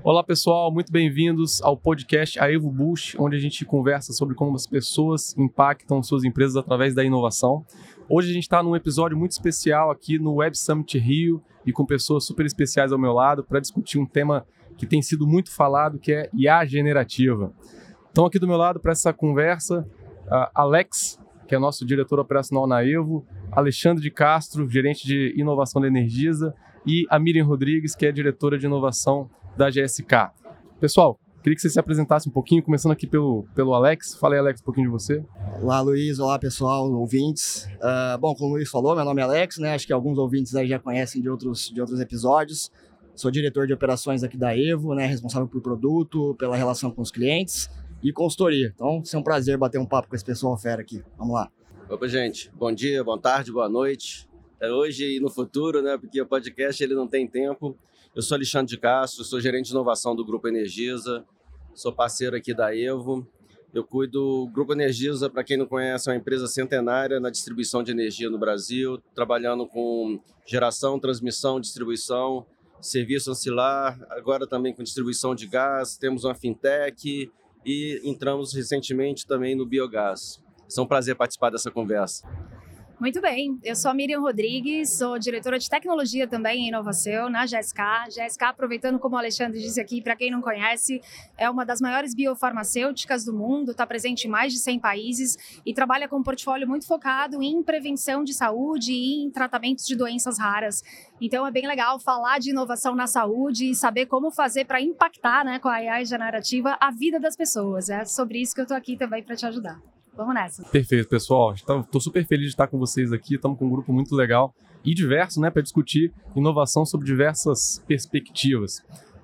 Olá pessoal, muito bem-vindos ao podcast A Evo Boost, onde a gente conversa sobre como as pessoas impactam suas empresas através da inovação. Hoje a gente está num episódio muito especial aqui no Web Summit Rio e com pessoas super especiais ao meu lado para discutir um tema que tem sido muito falado, que é IA generativa. Então aqui do meu lado para essa conversa, Alex, que é nosso diretor operacional na Evo, Alexandre de Castro, gerente de inovação da Energisa, e a Miriam Rodrigues, que é diretora de inovação da GSK. Pessoal, queria que você se apresentasse um pouquinho, começando aqui pelo Alex. Fala aí, Alex, um pouquinho de você. Olá, Luiz. Olá, pessoal, ouvintes. Bom, como o Luiz falou, meu nome é Alex, né? Acho que alguns ouvintes aí já conhecem de outros episódios. Sou diretor de operações aqui da Evo, né? Responsável por produto, pela relação com os clientes e consultoria. Então, é um prazer bater um papo com esse pessoal fera aqui. Vamos lá. Opa, gente. Bom dia, boa tarde, boa noite. É hoje e no futuro, né? Porque o podcast ele não tem tempo. Eu sou Alexandre de Castro, sou gerente de inovação do Grupo Energisa, sou parceiro aqui da Evo. Eu cuido do Grupo Energisa, para quem não conhece, é uma empresa centenária na distribuição de energia no Brasil, trabalhando com geração, transmissão, distribuição, serviço ancilar, agora também com distribuição de gás, temos uma fintech e entramos recentemente também no biogás. É um prazer participar dessa conversa. Muito bem, eu sou a Miriam Rodrigues, sou diretora de tecnologia também e inovação na GSK. GSK, aproveitando como o Alexandre disse aqui, para quem não conhece, é uma das maiores biofarmacêuticas do mundo, está presente em mais de 100 países e trabalha com um portfólio muito focado em prevenção de saúde e em tratamentos de doenças raras. Então é bem legal falar de inovação na saúde e saber como fazer para impactar, né, com a AI generativa a vida das pessoas. É sobre isso que eu estou aqui também para te ajudar. Vamos nessa. Perfeito, pessoal. Estou super feliz de estar com vocês aqui. Estamos com um grupo muito legal e diverso, né, para discutir inovação sob diversas perspectivas.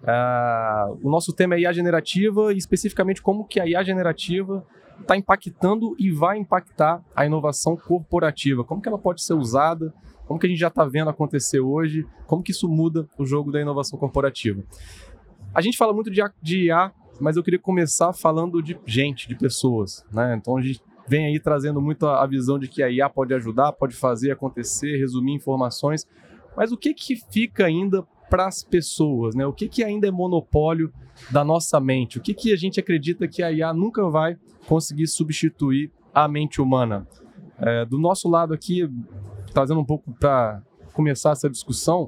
O nosso tema é IA generativa e especificamente como que a IA generativa está impactando e vai impactar a inovação corporativa. Como que ela pode ser usada, como que a gente já está vendo acontecer hoje, como que isso muda o jogo da inovação corporativa. A gente fala muito de IA, mas eu queria começar falando de gente, de pessoas, né? Então a gente vem aí trazendo muito a visão de que a IA pode ajudar, pode fazer acontecer, resumir informações, mas o que fica ainda para as pessoas, né? O que ainda é monopólio da nossa mente? O que a gente acredita que a IA nunca vai conseguir substituir a mente humana? Do nosso lado aqui, trazendo um pouco para começar essa discussão,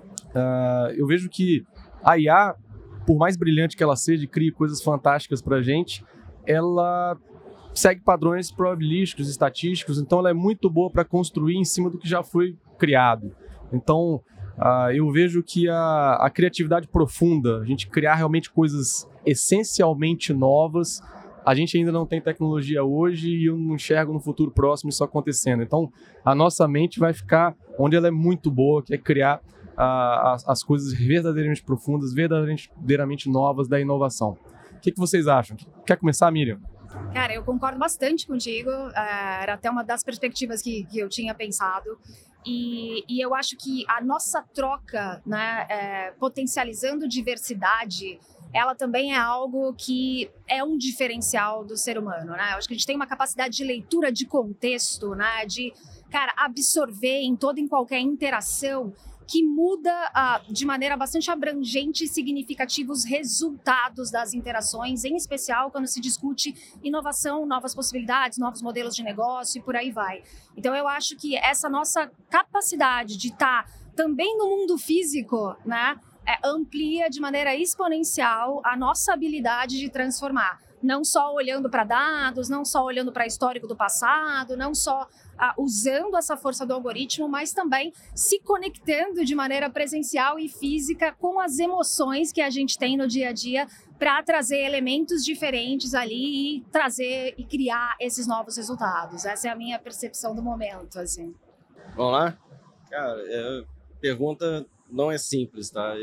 eu vejo que a IA, por mais brilhante que ela seja e crie coisas fantásticas para a gente, ela segue padrões probabilísticos, estatísticos, então ela é muito boa para construir em cima do que já foi criado. Então, eu vejo que a criatividade profunda, a gente criar realmente coisas essencialmente novas, a gente ainda não tem tecnologia hoje e eu não enxergo no futuro próximo isso acontecendo. Então, a nossa mente vai ficar onde ela é muito boa, que é criar as coisas verdadeiramente profundas, verdadeiramente novas da inovação. O que vocês acham? Quer começar, Miriam? Cara, eu concordo bastante contigo, era até uma das perspectivas que eu tinha pensado, e eu acho que a nossa troca, né, potencializando diversidade, ela também é algo que é um diferencial do ser humano, né? Eu acho que a gente tem uma capacidade de leitura de contexto, né, de, cara, absorver em toda e qualquer interação que muda de maneira bastante abrangente e significativa os resultados das interações, em especial quando se discute inovação, novas possibilidades, novos modelos de negócio e por aí vai. Então eu acho que essa nossa capacidade de estar também no mundo físico, né, amplia de maneira exponencial a nossa habilidade de transformar. Não só olhando para dados, não só olhando para histórico do passado, não só usando essa força do algoritmo, mas também se conectando de maneira presencial e física com as emoções que a gente tem no dia a dia para trazer elementos diferentes ali e trazer e criar esses novos resultados. Essa é a minha percepção do momento, assim. Vamos lá? Cara, a pergunta não é simples, tá?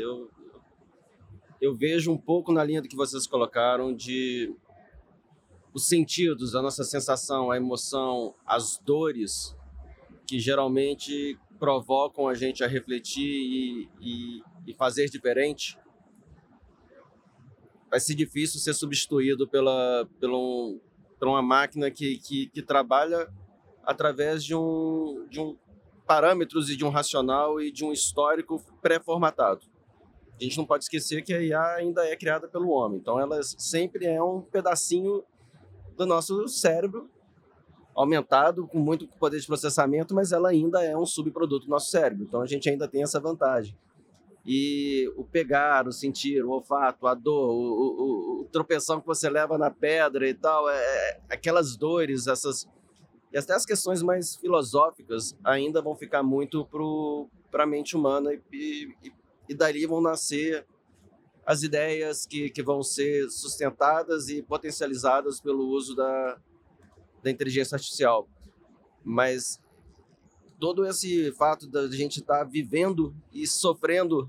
Eu vejo um pouco na linha do que vocês colocaram de os sentidos, a nossa sensação, a emoção, as dores que geralmente provocam a gente a refletir e fazer diferente, vai ser difícil ser substituído por uma máquina que trabalha através de um parâmetros e de um racional e de um histórico pré-formatado. a gente não pode esquecer que a IA ainda é criada pelo homem. Então, ela sempre é um pedacinho do nosso cérebro, aumentado, com muito poder de processamento, mas ela ainda é um subproduto do nosso cérebro. Então, a gente ainda tem essa vantagem. E o pegar, o sentir, o olfato, a dor, o tropeção que você leva na pedra e tal, aquelas dores, e até as questões mais filosóficas ainda vão ficar muito para a mente humana e dali vão nascer as ideias que vão ser sustentadas e potencializadas pelo uso da inteligência artificial. Mas todo esse fato da gente estar vivendo e sofrendo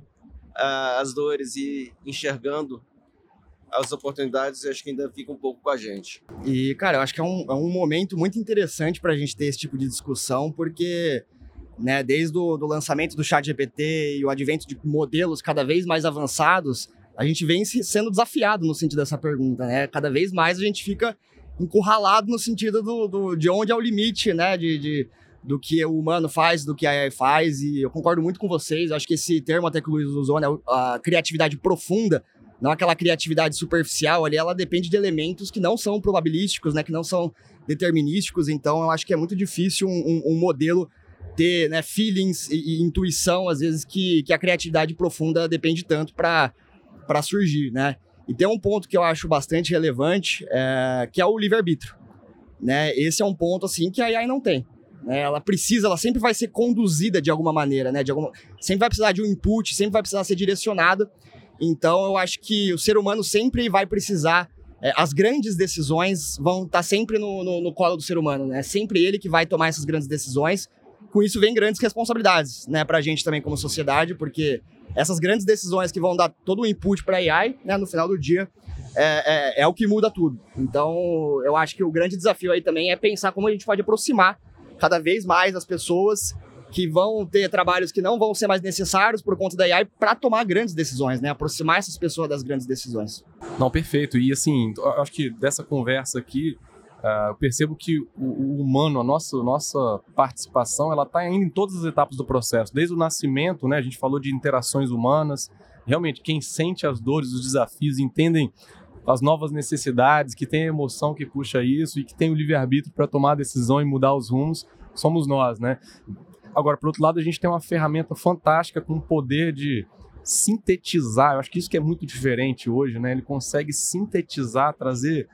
as dores e enxergando as oportunidades, eu acho que ainda fica um pouco com a gente. E, cara, eu acho que é um momento muito interessante para a gente ter esse tipo de discussão, porque, né, desde o lançamento do ChatGPT e o advento de modelos cada vez mais avançados, a gente vem sendo desafiado no sentido dessa pergunta, né? Cada vez mais a gente fica encurralado no sentido de onde é o limite, né, do que o humano faz, do que a AI faz, e eu concordo muito com vocês. Eu acho que esse termo até que o Luiz usou, né, a criatividade profunda, não aquela criatividade superficial ali, ela depende de elementos que não são probabilísticos, né, que não são determinísticos. Então eu acho que é muito difícil um modelo ter, né, feelings e intuição, às vezes, que a criatividade profunda depende tanto para surgir, né? E tem um ponto que eu acho bastante relevante, que é o livre-arbítrio, né? Esse é um ponto, assim, que a AI não tem, né? Ela sempre vai ser conduzida de alguma maneira, né? Sempre vai precisar de um input, sempre vai precisar ser direcionada. Então, eu acho que o ser humano sempre vai precisar... as grandes decisões vão estar sempre no colo do ser humano, né? Sempre ele que vai tomar essas grandes decisões. Com isso vem grandes responsabilidades, né? Pra gente também como sociedade, porque essas grandes decisões que vão dar todo o input para a AI, né, no final do dia, é o que muda tudo. Então, eu acho que o grande desafio aí também é pensar como a gente pode aproximar cada vez mais as pessoas que vão ter trabalhos que não vão ser mais necessários por conta da AI para tomar grandes decisões, né? Aproximar essas pessoas das grandes decisões. Não, perfeito. E assim, eu acho que dessa conversa aqui, eu percebo que o humano, a nossa participação, ela está indo em todas as etapas do processo. Desde o nascimento, né, a gente falou de interações humanas. Realmente, quem sente as dores, os desafios, entendem as novas necessidades, que tem a emoção que puxa isso e que tem o livre-arbítrio para tomar a decisão e mudar os rumos, somos nós, né? Agora, por outro lado, a gente tem uma ferramenta fantástica com o poder de sintetizar. Eu acho que isso que é muito diferente hoje, né? Ele consegue sintetizar, trazer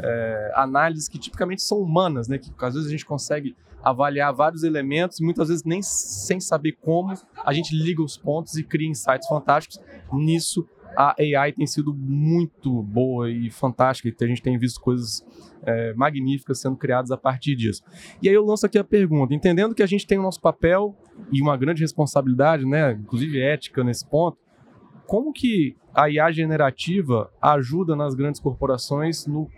análises que tipicamente são humanas, né? Que às vezes a gente consegue avaliar vários elementos e muitas vezes nem sem saber como a gente liga os pontos e cria insights fantásticos. Nisso, a AI tem sido muito boa e fantástica, e a gente tem visto coisas magníficas sendo criadas a partir disso. E aí eu lanço aqui a pergunta, entendendo que a gente tem o nosso papel e uma grande responsabilidade, né, inclusive ética nesse ponto, como que a IA generativa ajuda nas grandes corporações no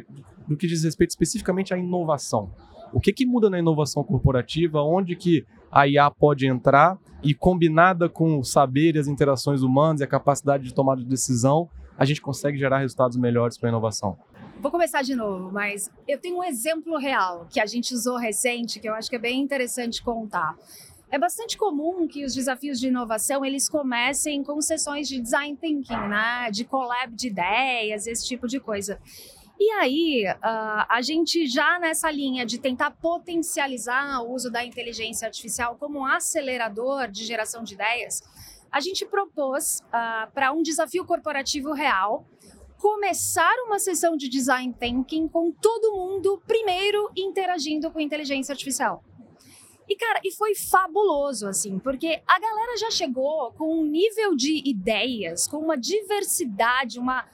que diz respeito especificamente à inovação? O que muda na inovação corporativa? Onde que a IA pode entrar e, combinada com o saber e as interações humanas e a capacidade de tomada de decisão, a gente consegue gerar resultados melhores para a inovação? Vou começar de novo, mas eu tenho um exemplo real que a gente usou recente, que eu acho que é bem interessante contar. É bastante comum que os desafios de inovação, eles comecem com sessões de design thinking, né? De collab de ideias, esse tipo de coisa. E aí, a gente já nessa linha de tentar potencializar o uso da inteligência artificial como um acelerador de geração de ideias, a gente propôs para um desafio corporativo real, começar uma sessão de design thinking com todo mundo primeiro interagindo com inteligência artificial. E, cara, foi fabuloso, assim, porque a galera já chegou com um nível de ideias, com uma diversidade, uma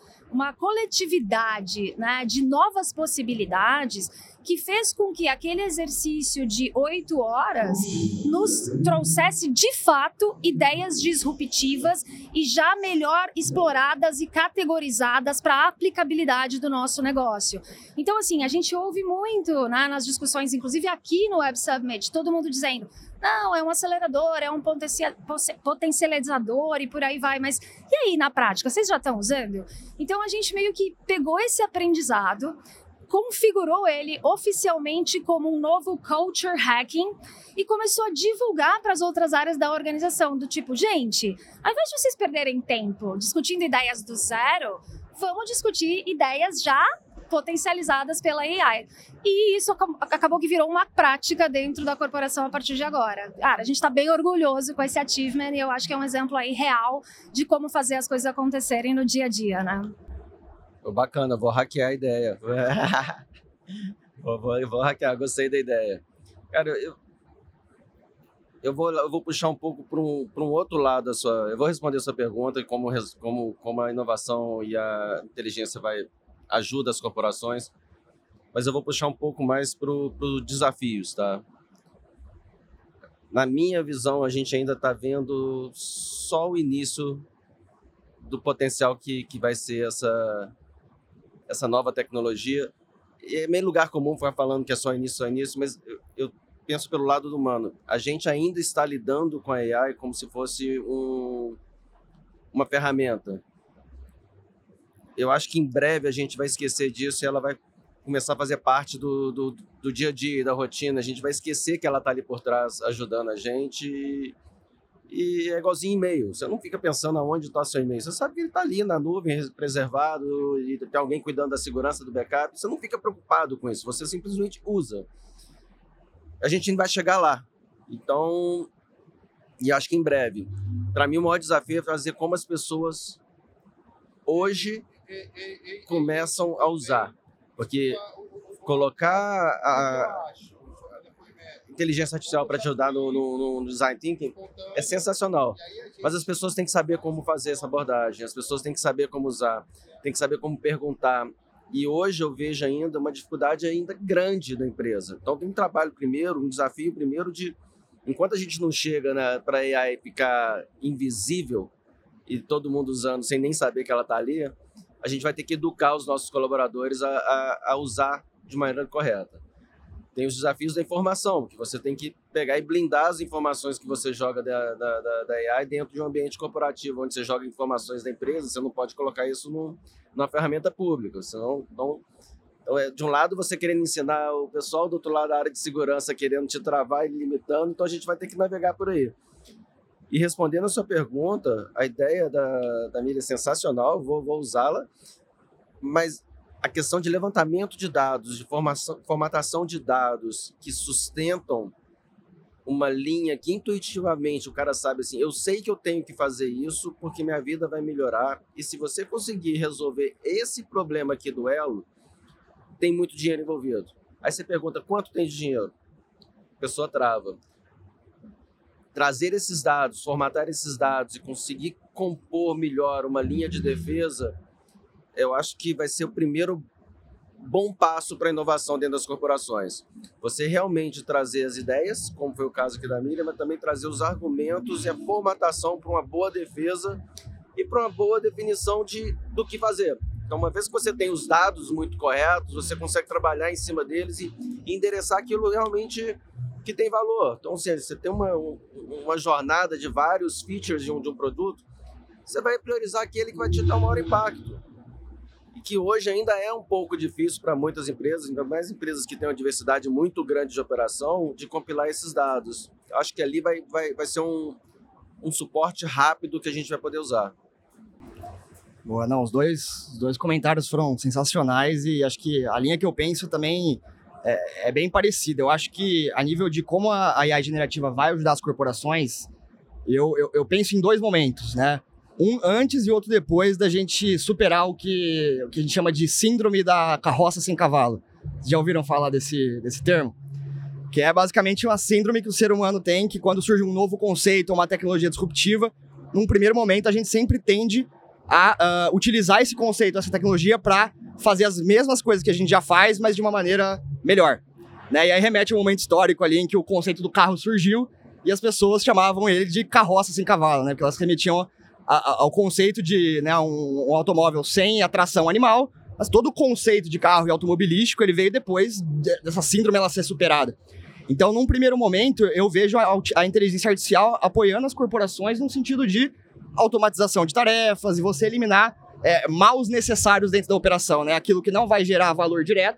coletividade, né, de novas possibilidades, que fez com que aquele exercício de 8 horas nos trouxesse, de fato, ideias disruptivas e já melhor exploradas e categorizadas para a aplicabilidade do nosso negócio. Então, assim, a gente ouve muito, né, nas discussões, inclusive aqui no Web Summit, todo mundo dizendo: não, é um acelerador, é um potencializador e por aí vai. Mas e aí, na prática, vocês já estão usando? Então, a gente meio que pegou esse aprendizado, configurou ele oficialmente como um novo culture hacking e começou a divulgar para as outras áreas da organização, do tipo, gente, ao invés de vocês perderem tempo discutindo ideias do zero, vamos discutir ideias já potencializadas pela AI. E isso acabou que virou uma prática dentro da corporação a partir de agora. Cara, a gente está bem orgulhoso com esse achievement e eu acho que é um exemplo aí real de como fazer as coisas acontecerem no dia a dia, né? Bacana, vou hackear a ideia. vou hackear, gostei da ideia. Cara, eu vou puxar um pouco para um outro lado. Eu vou responder a sua pergunta, como a inovação e a inteligência ajuda as corporações, mas eu vou puxar um pouco mais para os desafios, tá? Na minha visão, a gente ainda está vendo só o início do potencial que vai ser essa nova tecnologia. É meio lugar comum ficar falando que é só início, mas eu penso pelo lado do humano. A gente ainda está lidando com a AI como se fosse uma ferramenta. Eu acho que em breve a gente vai esquecer disso e ela vai começar a fazer parte do dia a dia, da rotina. A gente vai esquecer que ela está ali por trás ajudando a gente. E é igualzinho e-mail. Você não fica pensando aonde está seu e-mail. Você sabe que ele está ali na nuvem, preservado, e tem alguém cuidando da segurança do backup. Você não fica preocupado com isso. Você simplesmente usa. A gente ainda vai chegar lá. Então, e acho que em breve. Para mim, o maior desafio é fazer como as pessoas hoje começam a usar, porque colocar a inteligência artificial para te ajudar no design thinking é sensacional, mas as pessoas têm que saber como fazer essa abordagem, as pessoas têm que saber como usar, têm que saber como perguntar, e hoje eu vejo ainda uma dificuldade ainda grande da empresa. Então tem um trabalho primeiro, um desafio primeiro de, enquanto a gente não chega para a AI ficar invisível e todo mundo usando sem nem saber que ela está ali, a gente vai ter que educar os nossos colaboradores a usar de maneira correta. Tem os desafios da informação, que você tem que pegar e blindar as informações que você joga da AI dentro de um ambiente corporativo, onde você joga informações da empresa, você não pode colocar isso numa ferramenta pública. Senão, então, de um lado, você querendo ensinar o pessoal, do outro lado, a área de segurança querendo te travar e limitando, então a gente vai ter que navegar por aí. E respondendo a sua pergunta, a ideia da Miriam é sensacional, vou usá-la, mas a questão de levantamento de dados, de formatação de dados que sustentam uma linha que intuitivamente o cara sabe assim, eu sei que eu tenho que fazer isso porque minha vida vai melhorar, e se você conseguir resolver esse problema aqui do elo, tem muito dinheiro envolvido. Aí você pergunta, quanto tem de dinheiro? A pessoa trava. Trazer esses dados, formatar esses dados e conseguir compor melhor uma linha de defesa, eu acho que vai ser o primeiro bom passo para a inovação dentro das corporações. Você realmente trazer as ideias, como foi o caso aqui da Miriam, mas também trazer os argumentos e a formatação para uma boa defesa e para uma boa definição do que fazer. Então, uma vez que você tem os dados muito corretos, você consegue trabalhar em cima deles e endereçar aquilo realmente que tem valor. Então, você tem uma jornada de vários features de um produto, você vai priorizar aquele que vai te dar o maior impacto. E que hoje ainda é um pouco difícil para muitas empresas, ainda mais empresas que têm uma diversidade muito grande de operação, de compilar esses dados. Acho que ali vai ser um suporte rápido que a gente vai poder usar. Boa, não, os dois comentários foram sensacionais e acho que a linha que eu penso também é bem parecida. Eu acho que a nível de como a AI generativa vai ajudar as corporações, eu penso em dois momentos, né? Um antes e outro depois da gente superar o que a gente chama de síndrome da carroça sem cavalo. Vocês já ouviram falar desse termo? Que é basicamente uma síndrome que o ser humano tem, que quando surge um novo conceito ou uma tecnologia disruptiva, num primeiro momento a gente sempre tende a utilizar esse conceito, essa tecnologia, para fazer as mesmas coisas que a gente já faz, mas de uma maneira melhor. Né? E aí remete a um momento histórico ali em que o conceito do carro surgiu e as pessoas chamavam ele de carroça sem cavalo, né? Porque elas remetiam ao conceito de, né, um automóvel sem atração animal, mas todo o conceito de carro e automobilístico ele veio depois dessa síndrome ela ser superada. Então, num primeiro momento, eu vejo a inteligência artificial apoiando as corporações no sentido de automatização de tarefas e você eliminar maus necessários dentro da operação, né? Aquilo que não vai gerar valor direto,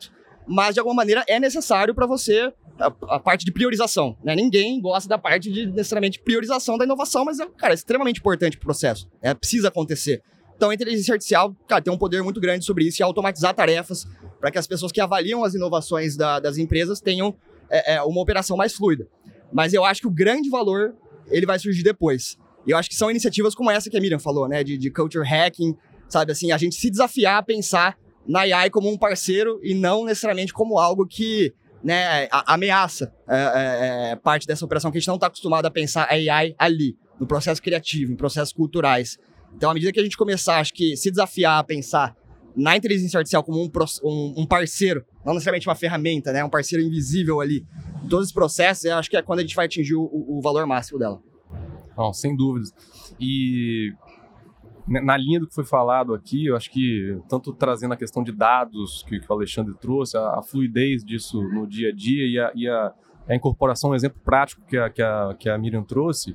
mas de alguma maneira é necessário para você a parte de priorização, né? Ninguém gosta da parte de necessariamente priorização da inovação, mas é extremamente importante para o processo, precisa acontecer. Então a inteligência artificial, cara, tem um poder muito grande sobre isso e automatizar tarefas para que as pessoas que avaliam as inovações das empresas tenham uma operação mais fluida. Mas eu acho que o grande valor ele vai surgir depois. E eu acho que são iniciativas como essa que a Miriam falou, né? De culture hacking, sabe? Assim, a gente se desafiar a pensar na AI como um parceiro e não necessariamente como algo que, né, ameaça parte dessa operação, que a gente não está acostumado a pensar a AI ali, no processo criativo, em processos culturais. Então, à medida que a gente começar, acho que se desafiar a pensar na inteligência artificial como um parceiro, não necessariamente uma ferramenta, né, um parceiro invisível ali, em todos os processos, eu acho que é quando a gente vai atingir o valor máximo dela. Não, sem dúvidas. E na linha do que foi falado aqui, eu acho que tanto trazendo a questão de dados que o Alexandre trouxe, a fluidez disso no dia a dia e a incorporação, um exemplo prático que a Miriam trouxe,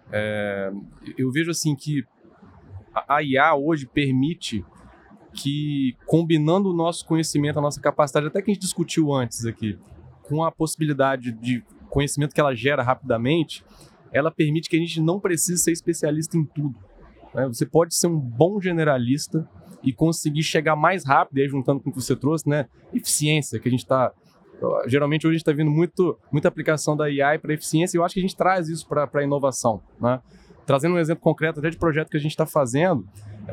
eu vejo assim que a IA hoje permite que, combinando o nosso conhecimento, a nossa capacidade, até que a gente discutiu antes aqui, com a possibilidade de conhecimento que ela gera rapidamente, ela permite que a gente não precise ser especialista em tudo. Você pode ser um bom generalista e conseguir chegar mais rápido, e aí juntando com o que você trouxe, né, eficiência, que a gente está... Geralmente hoje a gente está vendo muita aplicação da AI para eficiência, e eu acho que a gente traz isso para a inovação, né? Trazendo um exemplo concreto até de projeto que a gente está fazendo,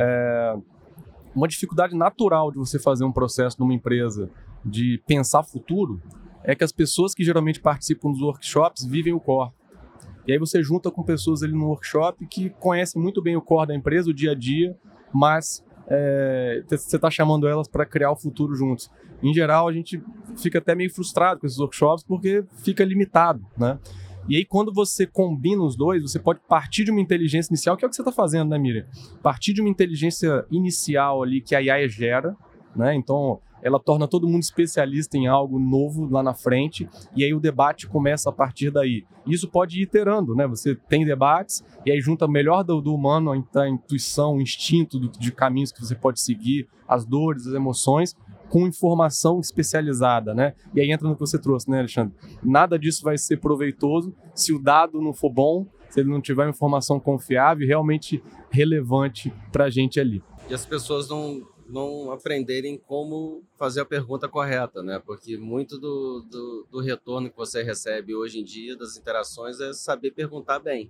uma dificuldade natural de você fazer um processo numa empresa de pensar futuro é que as pessoas que geralmente participam dos workshops vivem o core. E aí você junta com pessoas ali no workshop que conhecem muito bem o core da empresa, o dia a dia, mas você está chamando elas para criar o futuro juntos. Em geral, a gente fica até meio frustrado com esses workshops porque fica limitado, né? E aí, quando você combina os dois, você pode partir de uma inteligência inicial, que é o que você está fazendo, né, Miriam? Partir de uma inteligência inicial ali que a AI gera, né? Então, ela torna todo mundo especialista em algo novo lá na frente, e aí o debate começa a partir daí. Isso pode ir iterando, né? Você tem debates, e aí junta o melhor do humano, a intuição, o instinto de caminhos que você pode seguir, as dores, as emoções, com informação especializada, né? E aí entra no que você trouxe, né, Alexandre? Nada disso vai ser proveitoso se o dado não for bom, se ele não tiver informação confiável e realmente relevante para a gente ali. E as pessoas não aprenderem como fazer a pergunta correta, né? Porque muito do retorno que você recebe hoje em dia das interações é saber perguntar bem.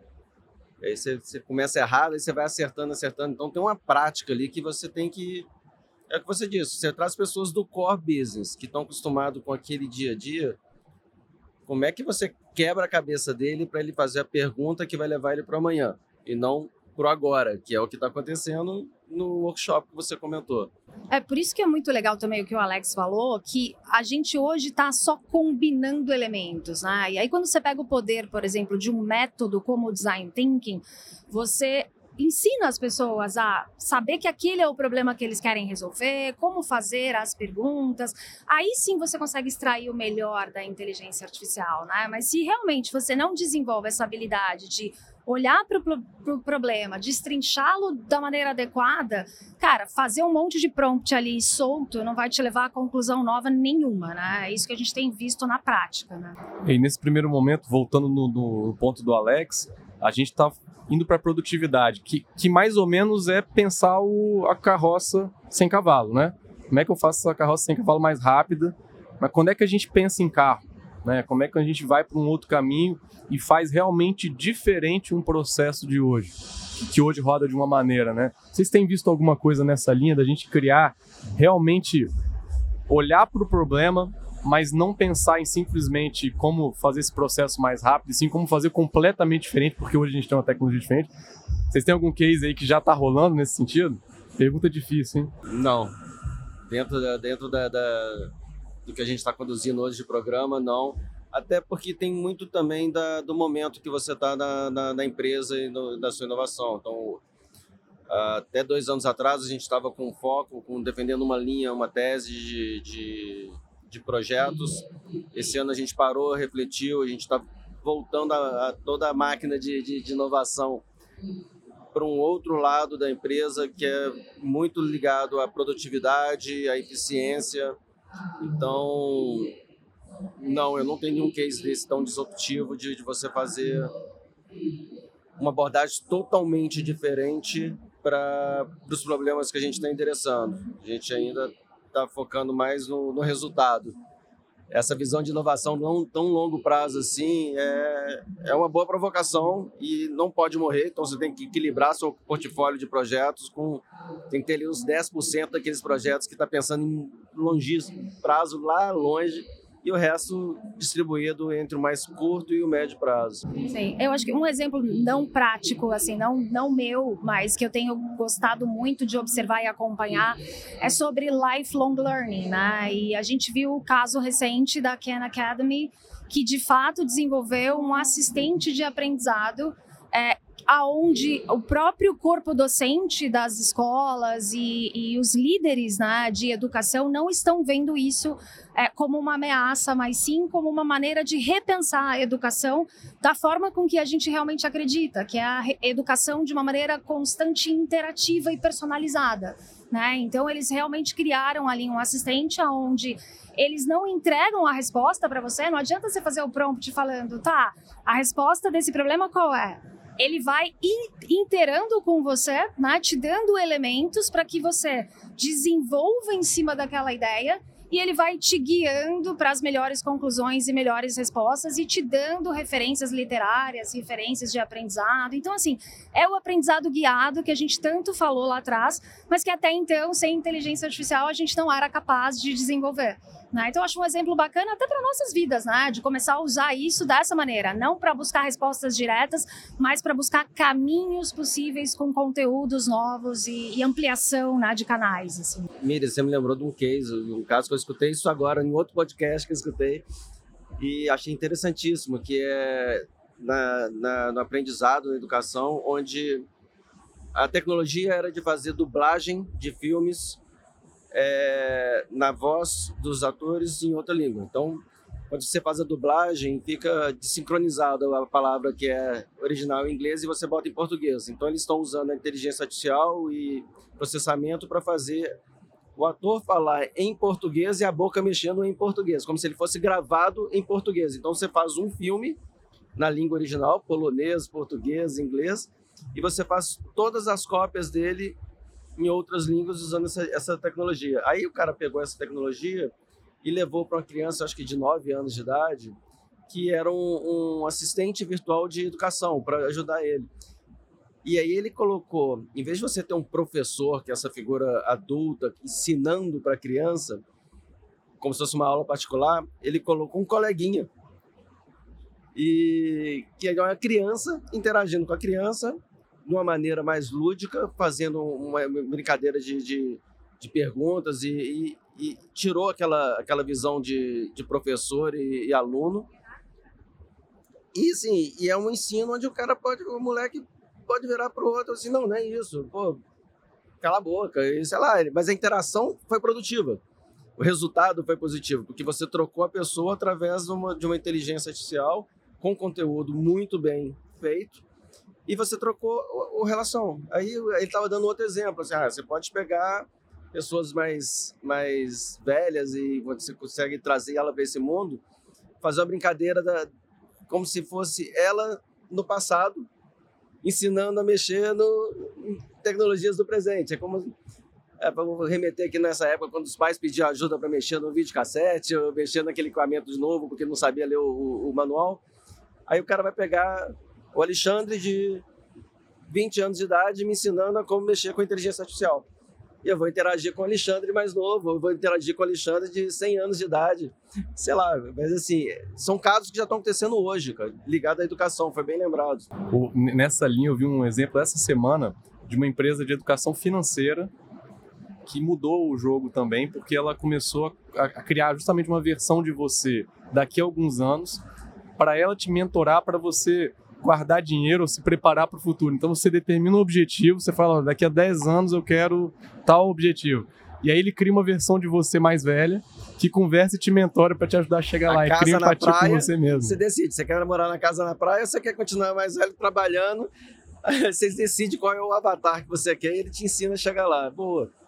E aí você começa errado, aí você vai acertando. Então tem uma prática ali que você tem que... É o que você disse, você traz pessoas do core business, que estão acostumados com aquele dia a dia, como é que você quebra a cabeça dele para ele fazer a pergunta que vai levar ele para amanhã, e não para agora, que é o que está acontecendo no workshop que você comentou. Por isso que é muito legal também o que o Alex falou, que a gente hoje está só combinando elementos, né? E aí quando você pega o poder, por exemplo, de um método como o Design Thinking, você ensina as pessoas a saber que aquele é o problema que eles querem resolver, como fazer as perguntas. Aí sim você consegue extrair o melhor da inteligência artificial, né? Mas se realmente você não desenvolve essa habilidade de olhar para o problema, destrinchá-lo da maneira adequada, cara, fazer um monte de prompt ali solto não vai te levar a conclusão nova nenhuma, né? É isso que a gente tem visto na prática, né? E nesse primeiro momento, voltando no ponto do Alex, a gente está indo para a produtividade, que mais ou menos é pensar a carroça sem cavalo, né? Como é que eu faço essa carroça sem cavalo mais rápida? Mas quando é que a gente pensa em carro? Né? Como é que a gente vai para um outro caminho e faz realmente diferente um processo de hoje, que hoje roda de uma maneira, né? Vocês têm visto alguma coisa nessa linha da gente criar, realmente olhar para o problema, mas não pensar em simplesmente como fazer esse processo mais rápido, e sim como fazer completamente diferente, porque hoje a gente tem uma tecnologia diferente. Vocês têm algum case aí que já está rolando nesse sentido? Pergunta difícil, hein? Não. Dentro do que a gente está conduzindo hoje de programa, não. Até porque tem muito também do momento que você está na empresa e da sua inovação. Então, até 2 anos atrás, a gente estava com foco, defendendo uma linha, uma tese de projetos. Esse ano a gente parou, refletiu, a gente está voltando a toda a máquina de inovação para um outro lado da empresa, que é muito ligado à produtividade, à eficiência. Então, não, eu não tenho nenhum case desse tão disruptivo de você fazer uma abordagem totalmente diferente para os problemas que a gente está endereçando. A gente ainda está focando mais no resultado. Essa visão de inovação não tão longo prazo assim é uma boa provocação e não pode morrer, então você tem que equilibrar seu portfólio de projetos tem que ter ali uns 10% daqueles projetos que está pensando em longíssimo prazo lá longe e o resto distribuído entre o mais curto e o médio prazo. Sim, eu acho que um exemplo não prático, assim, não meu, mas que eu tenho gostado muito de observar e acompanhar é sobre lifelong learning, né? E a gente viu o caso recente da Khan Academy, que de fato desenvolveu um assistente de aprendizado aonde o próprio corpo docente das escolas e os líderes, né, de educação não estão vendo isso como uma ameaça, mas sim como uma maneira de repensar a educação da forma com que a gente realmente acredita, que é a educação de uma maneira constante, interativa e personalizada, né? Então, eles realmente criaram ali um assistente onde eles não entregam a resposta para você, não adianta você fazer o prompt falando, tá, a resposta desse problema qual é? Ele vai interando com você, né, te dando elementos para que você desenvolva em cima daquela ideia e ele vai te guiando para as melhores conclusões e melhores respostas e te dando referências literárias, referências de aprendizado. Então, assim, é o aprendizado guiado que a gente tanto falou lá atrás, mas que até então, sem inteligência artificial, a gente não era capaz de desenvolver. Né? Então, eu acho um exemplo bacana até para nossas vidas, né? De começar a usar isso dessa maneira, não para buscar respostas diretas, mas para buscar caminhos possíveis com conteúdos novos e ampliação, né, de canais. Assim. Miriam, você me lembrou de um caso que eu escutei isso agora em outro podcast que eu escutei e achei interessantíssimo, que é no aprendizado, na educação, onde a tecnologia era de fazer dublagem de filmes na voz dos atores em outra língua. Então, quando você faz a dublagem, fica desincronizada a palavra que é original em inglês e você bota em português. Então, eles estão usando a inteligência artificial e processamento para fazer o ator falar em português e a boca mexendo em português, como se ele fosse gravado em português. Então, você faz um filme na língua original, polonês, português, inglês, e você faz todas as cópias dele em outras línguas usando essa tecnologia. Aí o cara pegou essa tecnologia e levou para uma criança, acho que de 9 anos de idade, que era um assistente virtual de educação para ajudar ele. E aí ele colocou, em vez de você ter um professor, que é essa figura adulta, ensinando para a criança, como se fosse uma aula particular, ele colocou um coleguinha. E que é uma criança interagindo com a criança, de uma maneira mais lúdica, fazendo uma brincadeira de perguntas e tirou aquela visão de professor e aluno. E, assim, e é um ensino onde o moleque pode virar para o outro assim, não é isso, pô, cala a boca, e, sei lá, mas a interação foi produtiva. O resultado foi positivo, porque você trocou a pessoa através de uma inteligência artificial com conteúdo muito bem feito, e você trocou a relação. Aí ele estava dando outro exemplo, assim, você pode pegar pessoas mais velhas e você consegue trazer ela para esse mundo, fazer uma brincadeira como se fosse ela no passado, ensinando a mexer em tecnologias do presente. É como... Vou remeter aqui nessa época, quando os pais pediam ajuda para mexer no videocassete, ou mexer naquele equipamento de novo, porque não sabia ler o manual. Aí o cara vai pegar o Alexandre de 20 anos de idade me ensinando a como mexer com a inteligência artificial. E eu vou interagir com o Alexandre mais novo, eu vou interagir com o Alexandre de 100 anos de idade. Sei lá, mas assim, são casos que já estão acontecendo hoje, cara, ligado à educação, foi bem lembrado. Nessa linha eu vi um exemplo essa semana de uma empresa de educação financeira que mudou o jogo também, porque ela começou a criar justamente uma versão de você daqui a alguns anos para ela te mentorar, para você guardar dinheiro ou se preparar para o futuro. Então você determina um objetivo, você fala, daqui a 10 anos eu quero tal objetivo. E aí ele cria uma versão de você mais velha que conversa e te mentora para te ajudar a chegar lá. E cria empatia com você mesmo. Você decide, você quer morar na casa na praia ou você quer continuar mais velho trabalhando? Você decide qual é o avatar que você quer e ele te ensina a chegar lá. Boa.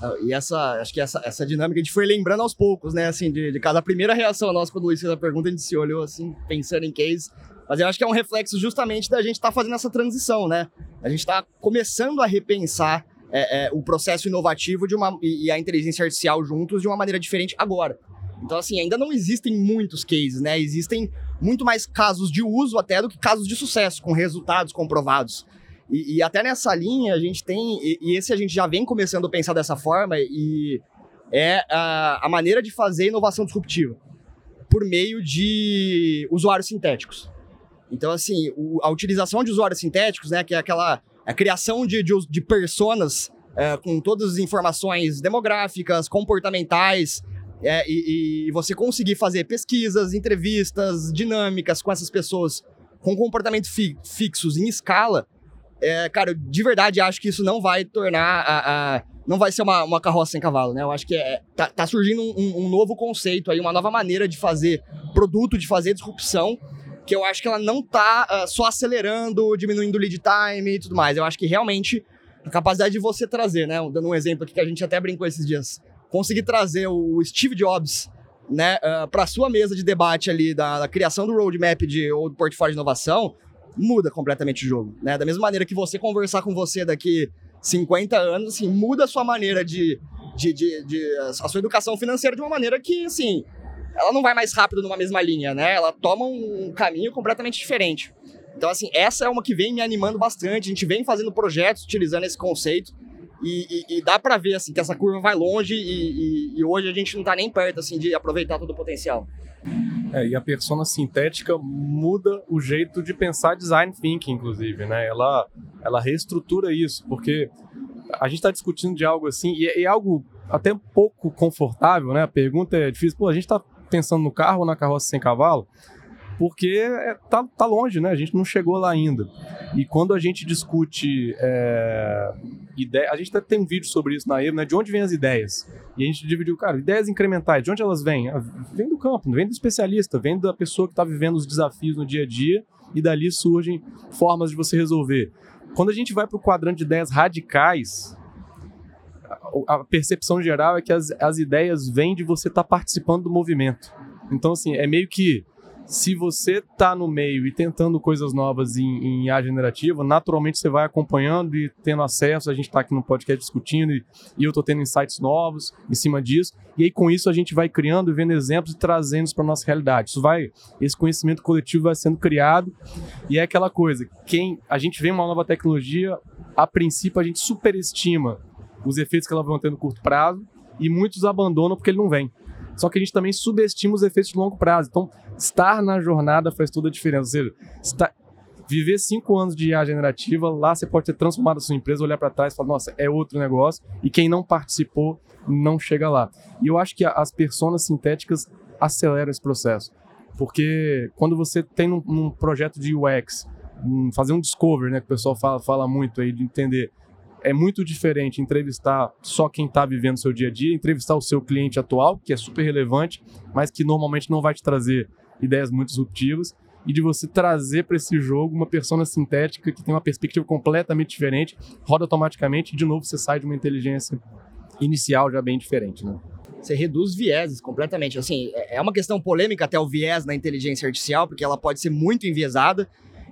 E acho que essa dinâmica a gente foi lembrando aos poucos, né? Assim, de cada primeira reação nossa quando o Luiz fez a pergunta, a gente se olhou assim, pensando em case. Mas eu acho que é um reflexo justamente da gente estar fazendo essa transição, né? A gente está começando a repensar o processo inovativo e a inteligência artificial juntos de uma maneira diferente agora. Então, assim, ainda não existem muitos cases, né? Existem muito mais casos de uso até do que casos de sucesso, com resultados comprovados. E até nessa linha a gente tem, e esse a gente já vem começando a pensar dessa forma, e é a maneira de fazer inovação disruptiva por meio de usuários sintéticos. Então, assim, a utilização de usuários sintéticos, né, que é a criação de personas com todas as informações demográficas, comportamentais, e você conseguir fazer pesquisas, entrevistas, dinâmicas com essas pessoas com comportamentos fixos em escala, cara, eu de verdade acho que isso não vai tornar não vai ser uma carroça sem cavalo, né? Eu acho que tá surgindo um novo conceito aí, uma nova maneira de fazer produto, de fazer disrupção, que eu acho que ela não tá só acelerando, diminuindo o lead time e tudo mais. Eu acho que realmente a capacidade de você trazer, né? Dando um exemplo aqui que a gente até brincou esses dias, conseguir trazer o Steve Jobs, né, para sua mesa de debate ali da criação do roadmap ou do portfólio de inovação, muda completamente o jogo, né? Da mesma maneira que você conversar com você daqui 50 anos, assim, muda a sua maneira a sua educação financeira de uma maneira que, assim, ela não vai mais rápido numa mesma linha, né? Ela toma um caminho completamente diferente. Então, assim, essa é uma que vem me animando bastante. A gente vem fazendo projetos utilizando esse conceito e dá pra ver, assim, que essa curva vai longe e hoje a gente não tá nem perto, assim, de aproveitar todo o potencial. E a persona sintética muda o jeito de pensar design thinking, inclusive, né? Ela reestrutura isso, porque a gente está discutindo de algo assim, e é algo até um pouco confortável, né? A pergunta é difícil. A gente está pensando no carro ou na carroça sem cavalo? Porque tá longe, né? A gente não chegou lá ainda. E quando a gente discute ideia, a gente até tem um vídeo sobre isso na Evo, né? De onde vêm as ideias? E a gente dividiu, cara, ideias incrementais, de onde elas vêm? Vem do campo, vem do especialista, vem da pessoa que está vivendo os desafios no dia a dia, e dali surgem formas de você resolver. Quando a gente vai para o quadrante de ideias radicais, a percepção geral é que as ideias vêm de você estar participando do movimento. Então, assim, é meio que se você está no meio e tentando coisas novas em IA generativa, naturalmente você vai acompanhando e tendo acesso. A gente está aqui no podcast discutindo e eu estou tendo insights novos em cima disso. E aí, com isso, a gente vai criando e vendo exemplos e trazendo isso para a nossa realidade. Esse conhecimento coletivo vai sendo criado e é aquela coisa, a gente vê uma nova tecnologia, a princípio a gente superestima os efeitos que ela vai ter no curto prazo e muitos abandonam porque ele não vem. Só que a gente também subestima os efeitos de longo prazo. Então, estar na jornada faz toda a diferença. Ou seja, viver 5 anos de IA generativa, lá você pode ter transformado a sua empresa, olhar para trás e falar, nossa, é outro negócio. E quem não participou não chega lá. E eu acho que as personas sintéticas aceleram esse processo. Porque quando você tem um projeto de UX, fazer um discovery, né, que o pessoal fala muito aí de entender, é muito diferente entrevistar só quem está vivendo o seu dia a dia, entrevistar o seu cliente atual, que é super relevante, mas que normalmente não vai te trazer ideias muito disruptivas, e de você trazer para esse jogo uma persona sintética que tem uma perspectiva completamente diferente, roda automaticamente, e de novo você sai de uma inteligência inicial já bem diferente, né? Você reduz vieses completamente. Assim, é uma questão polêmica até o viés na inteligência artificial, porque ela pode ser muito enviesada,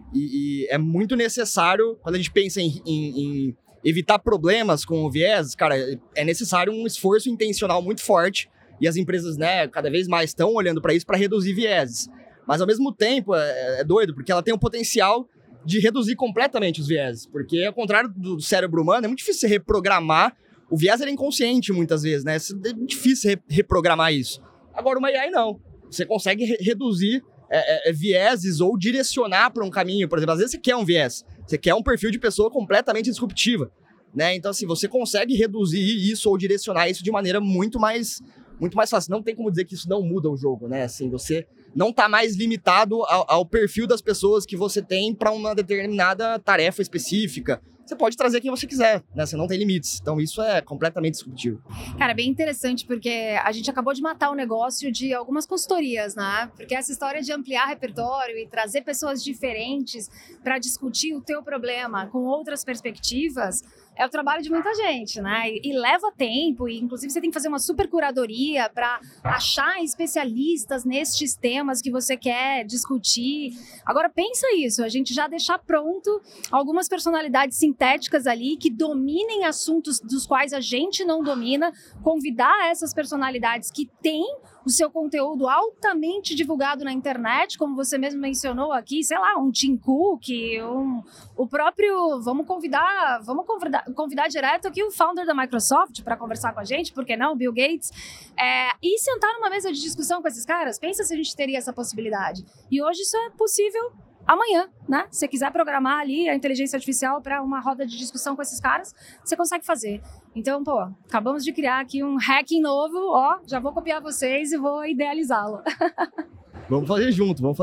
e é muito necessário, quando a gente pensa em evitar problemas com o viés, cara, é necessário um esforço intencional muito forte, e as empresas, né, cada vez mais estão olhando para isso para reduzir vieses. Mas, ao mesmo tempo, é doido, porque ela tem o potencial de reduzir completamente os vieses, porque, ao contrário do cérebro humano, é muito difícil você reprogramar. O viés é inconsciente, muitas vezes, né? É muito difícil reprogramar isso. Agora, uma AI, não. Você consegue reduzir vieses ou direcionar para um caminho. Por exemplo, às vezes você quer um viés, você quer um perfil de pessoa completamente disruptiva, né? Então, assim, você consegue reduzir isso ou direcionar isso de maneira muito mais fácil. Não tem como dizer que isso não muda o jogo, né? Assim, você não está mais limitado ao perfil das pessoas que você tem para uma determinada tarefa específica. Você pode trazer quem você quiser, né? Você não tem limites. Então, isso é completamente disruptivo. Cara, bem interessante, porque a gente acabou de matar o negócio de algumas consultorias, né? Porque essa história de ampliar repertório e trazer pessoas diferentes para discutir o teu problema com outras perspectivas é o trabalho de muita gente, né? E leva tempo, e inclusive você tem que fazer uma super curadoria para achar especialistas nestes temas que você quer discutir. Agora pensa isso, a gente já deixar pronto algumas personalidades sintéticas ali que dominem assuntos dos quais a gente não domina, convidar essas personalidades que têm o seu conteúdo altamente divulgado na internet, como você mesmo mencionou aqui, sei lá, um Tim Cook, o próprio, vamos convidar direto aqui o founder da Microsoft para conversar com a gente, por que não, Bill Gates, e sentar numa mesa de discussão com esses caras. Pensa se a gente teria essa possibilidade. E hoje isso é possível amanhã, né? Se você quiser programar ali a inteligência artificial para uma roda de discussão com esses caras, você consegue fazer. Então, pô, acabamos de criar aqui um hacking novo, ó, já vou copiar vocês e vou idealizá-lo. Vamos fazer junto. Vamos.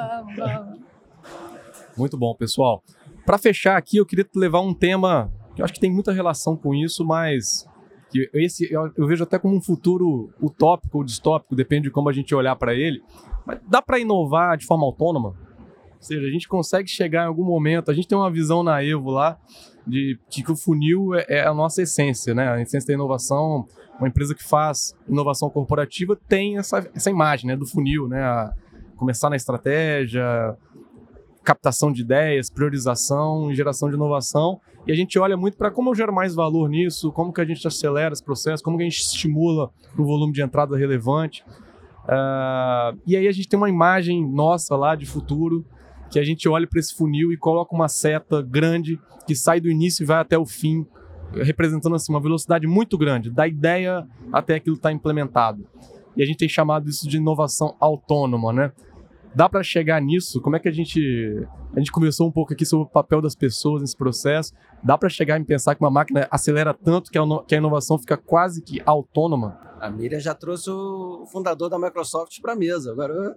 Muito bom, pessoal. Para fechar aqui, eu queria levar um tema que eu acho que tem muita relação com isso, mas que eu vejo até como um futuro utópico ou distópico, depende de como a gente olhar para ele. Mas dá para inovar de forma autônoma? Ou seja, a gente consegue chegar em algum momento, a gente tem uma visão na Evo lá, de que o funil é a nossa essência, né? A essência da inovação. Uma empresa que faz inovação corporativa tem essa imagem, né, do funil, né? Começar na estratégia, captação de ideias, priorização, geração de inovação. E a gente olha muito para como eu gero mais valor nisso, como que a gente acelera esse processo, como que a gente estimula o volume de entrada relevante. E aí a gente tem uma imagem nossa lá de futuro, que a gente olha para esse funil e coloca uma seta grande que sai do início e vai até o fim, representando assim, uma velocidade muito grande, da ideia até aquilo estar implementado. E a gente tem chamado isso de inovação autônoma, né? Dá para chegar nisso? Como é que a gente conversou um pouco aqui sobre o papel das pessoas nesse processo. Dá para chegar e pensar que uma máquina acelera tanto que a inovação fica quase que autônoma? A Miriam já trouxe o fundador da Microsoft para a mesa. Agora...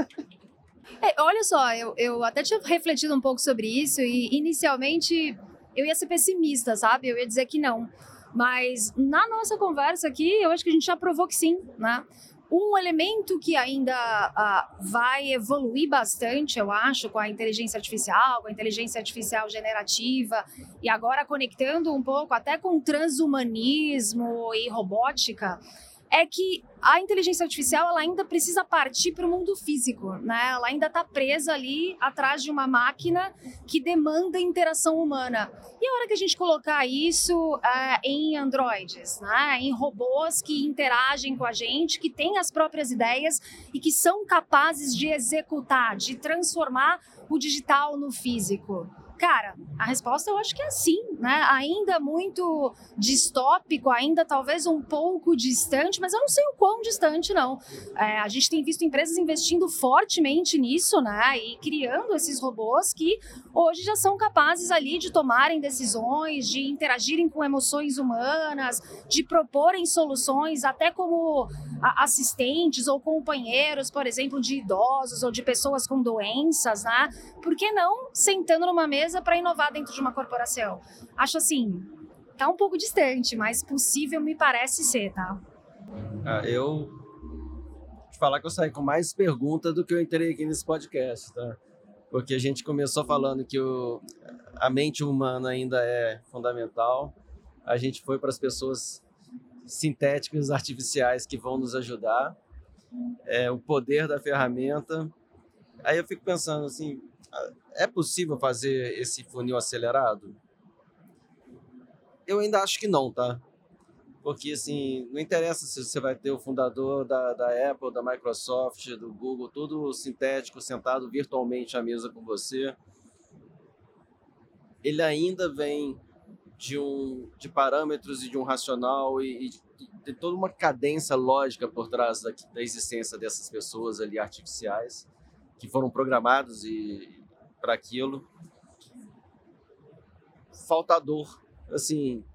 Olha só, eu até tinha refletido um pouco sobre isso e inicialmente eu ia ser pessimista, sabe? Eu ia dizer que não. Mas na nossa conversa aqui, eu acho que a gente já provou que sim, né? Um elemento que ainda vai evoluir bastante, eu acho, com a inteligência artificial generativa, e agora conectando um pouco até com transhumanismo e robótica, é que a inteligência artificial ela ainda precisa partir para o mundo físico, né? Ela ainda está presa ali atrás de uma máquina que demanda interação humana. E a hora que a gente colocar isso em androides, né? Em robôs que interagem com a gente, que têm as próprias ideias e que são capazes de executar, de transformar o digital no físico. Cara, a resposta eu acho que é sim, né? Ainda muito distópico, ainda talvez um pouco distante, mas eu não sei o quão distante, não. A gente tem visto empresas investindo fortemente nisso, né? E criando esses robôs que hoje já são capazes ali de tomarem decisões, de interagirem com emoções humanas, de proporem soluções até como assistentes ou companheiros, por exemplo, de idosos ou de pessoas com doenças, né? Por que não sentando numa mesa para inovar dentro de uma corporação? Acho assim, tá um pouco distante, mas possível me parece ser, tá? Eu te falar que eu saí com mais perguntas do que eu entrei aqui nesse podcast, tá? Porque a gente começou falando que a mente humana ainda é fundamental. A gente foi para as pessoas sintéticas, artificiais que vão nos ajudar. O poder da ferramenta. Aí eu fico pensando assim, é possível fazer esse funil acelerado? Eu ainda acho que não, tá? Porque, assim, não interessa se você vai ter o fundador da Apple, da Microsoft, do Google, tudo sintético, sentado virtualmente à mesa com você. Ele ainda vem de parâmetros e de um racional e de toda uma cadência lógica por trás da existência dessas pessoas ali artificiais que foram programados para aquilo. Falta dor, assim.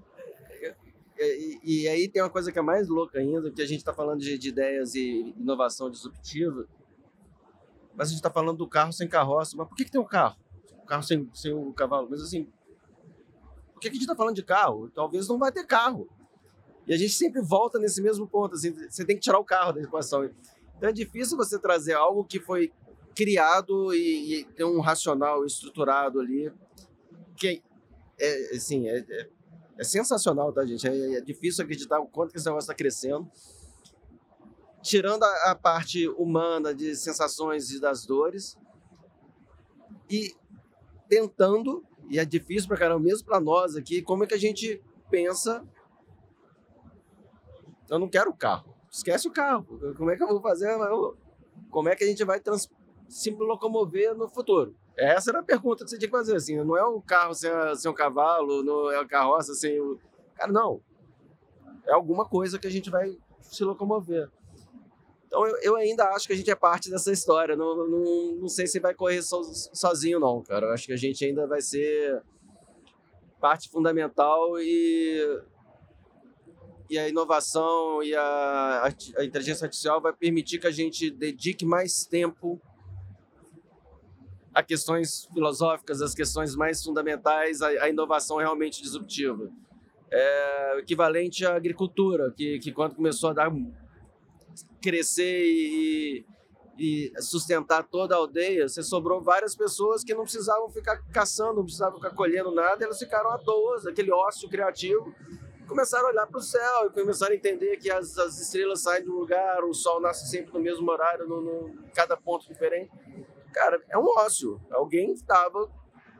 E aí tem uma coisa que é mais louca ainda, que a gente está falando de ideias e inovação disruptiva, mas a gente está falando do carro sem carroça. Mas por que tem um carro? O carro sem o cavalo? Mas assim, por que a gente está falando de carro? Talvez não vai ter carro. E a gente sempre volta nesse mesmo ponto, assim, você tem que tirar o carro da equação. Então é difícil você trazer algo que foi criado e tem um racional estruturado ali, que É sensacional, tá, gente? É difícil acreditar o quanto que esse negócio está crescendo. Tirando a parte humana de sensações e das dores. E tentando, e é difícil pra caramba, mesmo pra nós aqui, como é que a gente pensa... Eu não quero o carro. Esquece o carro. Como é que eu vou fazer? Como é que a gente vai se locomover no futuro? Essa era a pergunta que você tinha que fazer. Assim, não é o carro sem o cavalo, não é a carroça sem o... Cara, não. É alguma coisa que a gente vai se locomover. Então, eu ainda acho que a gente é parte dessa história. Não sei se vai correr sozinho, não, cara. Eu acho que a gente ainda vai ser parte fundamental e a inovação e a inteligência artificial vai permitir que a gente dedique mais tempo a questões filosóficas, as questões mais fundamentais, a inovação realmente disruptiva. É o equivalente à agricultura, que quando começou a crescer e sustentar toda a aldeia, você sobrou várias pessoas que não precisavam ficar caçando, não precisavam ficar colhendo nada, elas ficaram à toa, aquele ócio criativo, começaram a olhar para o céu e começaram a entender que as estrelas saem do lugar, o sol nasce sempre no mesmo horário, em cada ponto diferente. Cara, é um ócio. Alguém estava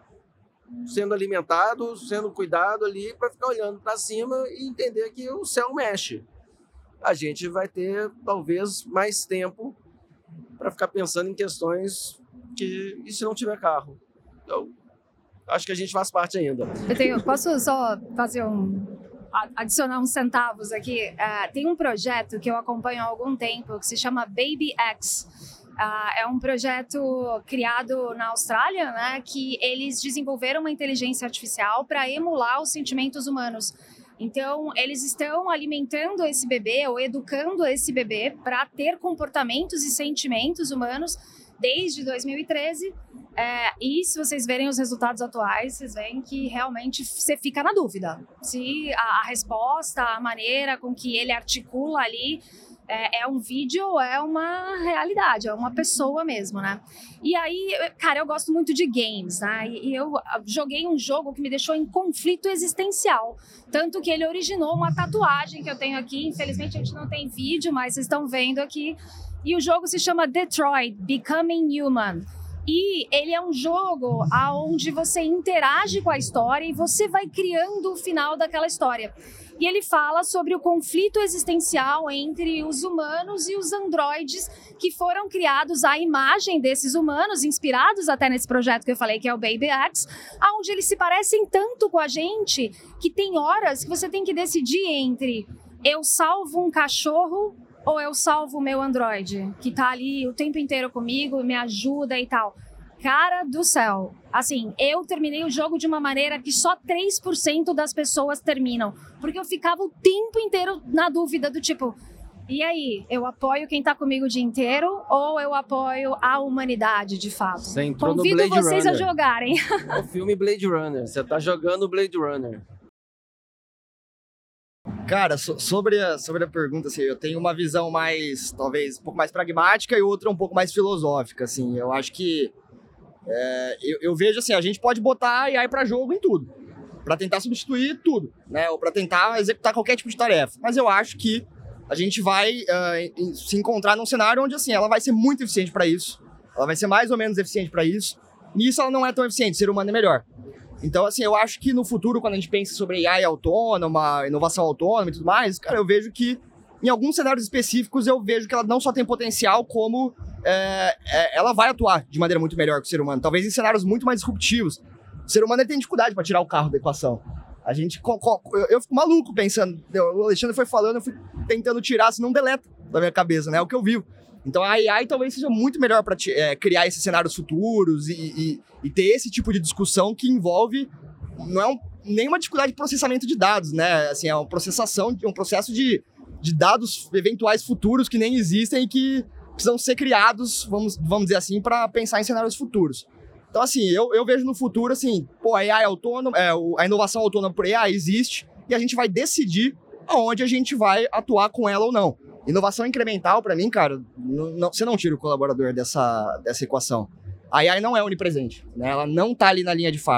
sendo alimentado, sendo cuidado ali para ficar olhando para cima e entender que o céu mexe. A gente vai ter, talvez, mais tempo para ficar pensando em questões que... E se não tiver carro? Então, acho que a gente faz parte ainda. Posso só fazer adicionar uns centavos aqui? Tem um projeto que eu acompanho há algum tempo que se chama Baby X. É um projeto criado na Austrália, né, que eles desenvolveram uma inteligência artificial para emular os sentimentos humanos. Então, eles estão alimentando esse bebê ou educando esse bebê para ter comportamentos e sentimentos humanos desde 2013. E se vocês verem os resultados atuais, vocês veem que realmente você fica na dúvida. Se a resposta, a maneira com que ele articula ali é um vídeo ou é uma realidade, é uma pessoa mesmo, né? E aí, cara, eu gosto muito de games, né? E eu joguei um jogo que me deixou em conflito existencial. Tanto que ele originou uma tatuagem que eu tenho aqui. Infelizmente, a gente não tem vídeo, mas vocês estão vendo aqui. E o jogo se chama Detroit, Becoming Human. E ele é um jogo onde você interage com a história e você vai criando o final daquela história. E ele fala sobre o conflito existencial entre os humanos e os androides que foram criados à imagem desses humanos, inspirados até nesse projeto que eu falei, que é o Baby X, onde eles se parecem tanto com a gente que tem horas que você tem que decidir entre eu salvo um cachorro ou eu salvo o meu androide, que tá ali o tempo inteiro comigo, me ajuda e tal. Cara do céu, assim, eu terminei o jogo de uma maneira que só 3% das pessoas terminam, porque eu ficava o tempo inteiro na dúvida do tipo, e aí, eu apoio quem tá comigo o dia inteiro ou eu apoio a humanidade de fato? Você entrou Convido no Blade vocês Runner. A jogarem. O filme Blade Runner, você tá jogando Blade Runner. Cara, sobre a pergunta, assim, eu tenho uma visão mais, talvez, um pouco mais pragmática e outra um pouco mais filosófica, assim. Eu acho que eu vejo assim, a gente pode botar AI para jogo em tudo, para tentar substituir tudo, né? Ou para tentar executar qualquer tipo de tarefa. Mas eu acho que a gente vai se encontrar num cenário onde assim, ela vai ser muito eficiente para isso, ela vai ser mais ou menos eficiente para isso. Nisso ela não é tão eficiente, o ser humano é melhor. Então, assim, eu acho que no futuro, quando a gente pensa sobre AI autônoma, inovação autônoma e tudo mais, cara, eu vejo que em alguns cenários específicos eu vejo que ela não só tem potencial, como ela vai atuar de maneira muito melhor que o ser humano. Talvez em cenários muito mais disruptivos. O ser humano ele tem dificuldade para tirar o carro da equação. A gente, eu fico maluco pensando, o Alexandre foi falando, eu fui tentando tirar, se não deleta da minha cabeça, né? É o que eu vivo. Então a AI talvez seja muito melhor para criar esses cenários futuros e ter esse tipo de discussão que envolve, não é nenhuma dificuldade de processamento de dados, né? Assim, é uma processação, um processo de dados eventuais futuros que nem existem e que precisam ser criados, vamos dizer assim, para pensar em cenários futuros. Então, assim, eu vejo no futuro, assim, a AI autônoma, a inovação autônoma por AI existe e a gente vai decidir aonde a gente vai atuar com ela ou não. Inovação incremental, para mim, cara, você não tira o colaborador dessa equação. A AI não é onipresente, né? Ela não tá ali na linha de fábrica.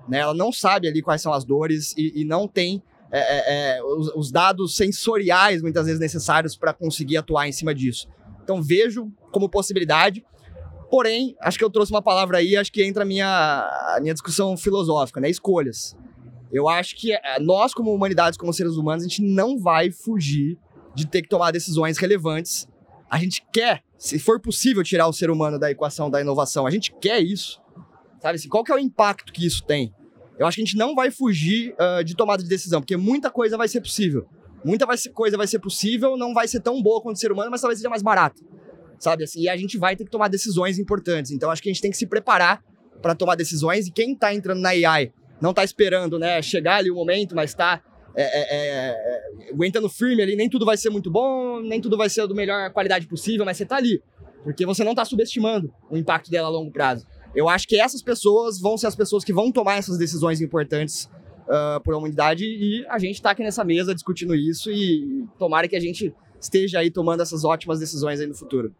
né? Ela não sabe ali quais são as dores e não tem os dados sensoriais, muitas vezes, necessários para conseguir atuar em cima disso. Então, vejo como possibilidade. Porém, acho que eu trouxe uma palavra aí, acho que entra a minha discussão filosófica, né? Escolhas. Eu acho que nós, como humanidades, como seres humanos, a gente não vai fugir de ter que tomar decisões relevantes. A gente quer, se for possível, tirar o ser humano da equação da inovação. A gente quer isso. Sabe assim, qual que é o impacto que isso tem? Eu acho que a gente não vai fugir de tomada de decisão, porque muita coisa vai ser possível. Coisa vai ser possível, não vai ser tão boa quanto o ser humano, mas talvez seja mais barata. Sabe assim, e a gente vai ter que tomar decisões importantes. Então, acho que a gente tem que se preparar para tomar decisões, e quem está entrando na AI não está esperando, né, chegar ali o momento, mas está aguentando firme ali, nem tudo vai ser muito bom, nem tudo vai ser da melhor qualidade possível, mas você está ali, porque você não está subestimando o impacto dela a longo prazo. Eu acho que essas pessoas vão ser as pessoas que vão tomar essas decisões importantes por humanidade, e a gente está aqui nessa mesa discutindo isso, e tomara que a gente esteja aí tomando essas ótimas decisões aí no futuro.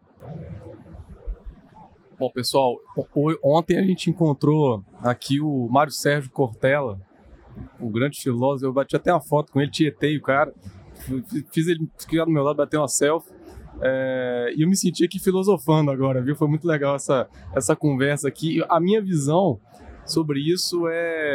Bom, pessoal, ontem a gente encontrou aqui o Mário Sérgio Cortella, o grande filósofo. Eu bati até uma foto com ele, tietei o cara, fiz ele ficar do meu lado, bater uma selfie, e eu me senti aqui filosofando agora, viu? Foi muito legal essa conversa aqui. A minha visão sobre isso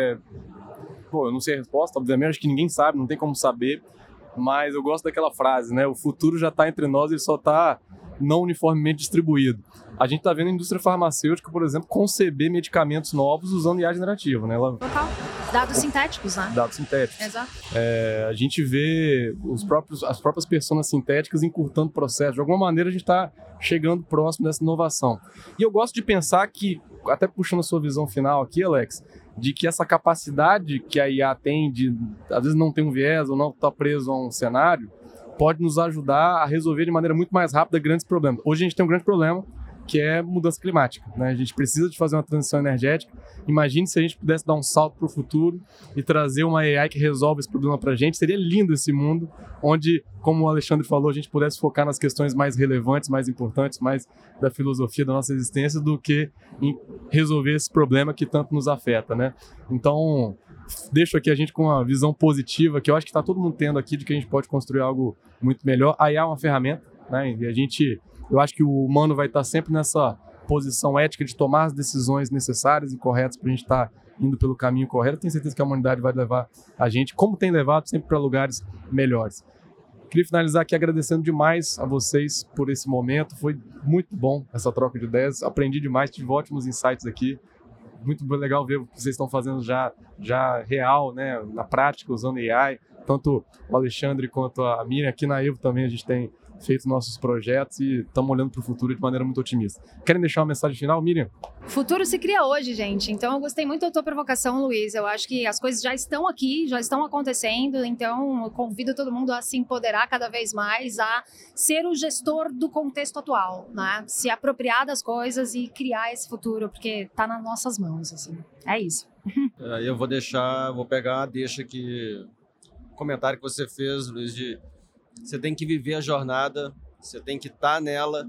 Bom, eu não sei a resposta, obviamente, acho que ninguém sabe, não tem como saber, mas eu gosto daquela frase, né? O futuro já está entre nós, ele só está não uniformemente distribuído. A gente está vendo a indústria farmacêutica, por exemplo, conceber medicamentos novos usando IA generativa, né? Total. Dados sintéticos, né? Dados sintéticos. Exato. A gente vê as próprias personas sintéticas encurtando o processo. De alguma maneira, a gente está chegando próximo dessa inovação. E eu gosto de pensar que, até puxando a sua visão final aqui, Alex, de que essa capacidade que a IA tem de, às vezes, não ter um viés ou não estar preso a um cenário, pode nos ajudar a resolver de maneira muito mais rápida grandes problemas. Hoje a gente tem um grande problema, que é mudança climática, né? A gente precisa de fazer uma transição energética. Imagine se a gente pudesse dar um salto para o futuro e trazer uma AI que resolve esse problema para a gente. Seria lindo esse mundo, onde, como o Alexandre falou, a gente pudesse focar nas questões mais relevantes, mais importantes, mais da filosofia da nossa existência, do que em resolver esse problema que tanto nos afeta, né? Então, deixo aqui a gente com uma visão positiva, que eu acho que está todo mundo tendo aqui, de que a gente pode construir algo muito melhor. A IA é uma ferramenta, né? E eu acho que o humano vai estar sempre nessa posição ética de tomar as decisões necessárias e corretas para a gente estar indo pelo caminho correto. Eu tenho certeza que a humanidade vai levar a gente, como tem levado, sempre para lugares melhores. Queria finalizar aqui agradecendo demais a vocês por esse momento. Foi muito bom essa troca de ideias. Aprendi demais, tive ótimos insights aqui. Muito legal ver o que vocês estão fazendo já real, né, na prática, usando AI. Tanto o Alexandre quanto a Miriam. Aqui na Evo também a gente tem feito nossos projetos e estamos olhando para o futuro de maneira muito otimista. Querem deixar uma mensagem final, Miriam? O futuro se cria hoje, gente. Então, eu gostei muito da tua provocação, Luiz. Eu acho que as coisas já estão aqui, já estão acontecendo. Então, eu convido todo mundo a se empoderar cada vez mais, a ser o gestor do contexto atual, né? Se apropriar das coisas e criar esse futuro, porque está nas nossas mãos, assim. É isso. Eu vou pegar, deixa aqui o comentário que você fez, Luiz, de você tem que viver a jornada, você tem que estar nela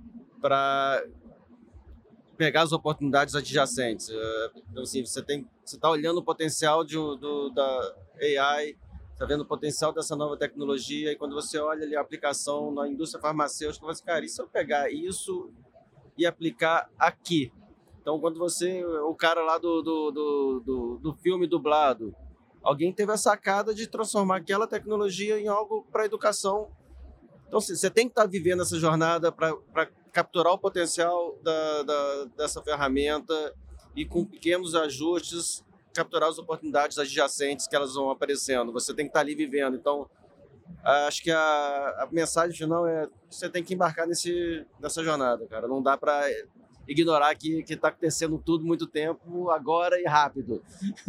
para pegar as oportunidades adjacentes. Então, assim, você está olhando o potencial da AI, está vendo o potencial dessa nova tecnologia, e quando você olha ali a aplicação na indústria farmacêutica, você fala, cara, e se eu pegar isso e aplicar aqui? Então, quando o cara lá do filme dublado, alguém teve a sacada de transformar aquela tecnologia em algo para a educação. Então, você tem que estar vivendo essa jornada para capturar o potencial dessa ferramenta e, com pequenos ajustes, capturar as oportunidades adjacentes que elas vão aparecendo. Você tem que estar ali vivendo. Então, acho que a mensagem final é: você tem que embarcar nessa jornada, cara. Não dá para ignorar que está acontecendo tudo muito tempo, agora e rápido.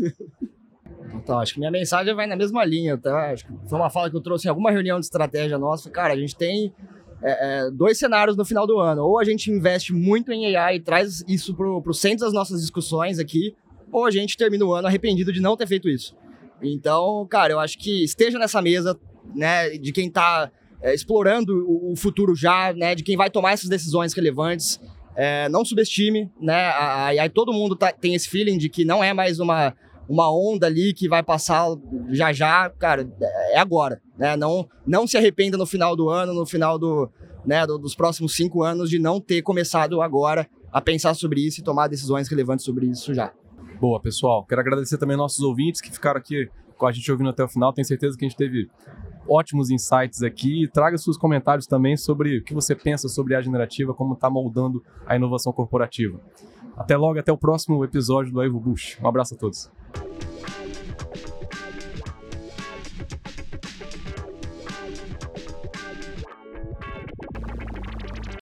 Então, acho que minha mensagem vai na mesma linha, tá? Acho que foi uma fala que eu trouxe em alguma reunião de estratégia nossa. Cara, a gente tem dois cenários no final do ano. Ou a gente investe muito em AI e traz isso pro centro das nossas discussões aqui, ou a gente termina o ano arrependido de não ter feito isso. Então, cara, eu acho que esteja nessa mesa, né, de quem tá explorando o futuro já, né, de quem vai tomar essas decisões relevantes. Não subestime, né, a AI, todo mundo tem esse feeling de que não é mais uma uma onda ali que vai passar já, cara, é agora, né? Não se arrependa no final do ano, no final dos próximos 5 anos de não ter começado agora a pensar sobre isso e tomar decisões relevantes sobre isso já. Boa, pessoal. Quero agradecer também nossos ouvintes que ficaram aqui com a gente ouvindo até o final. Tenho certeza que a gente teve ótimos insights aqui. Traga seus comentários também sobre o que você pensa sobre a generativa, como está moldando a inovação corporativa. Até logo, até o próximo episódio do Evo Bush. Um abraço a todos.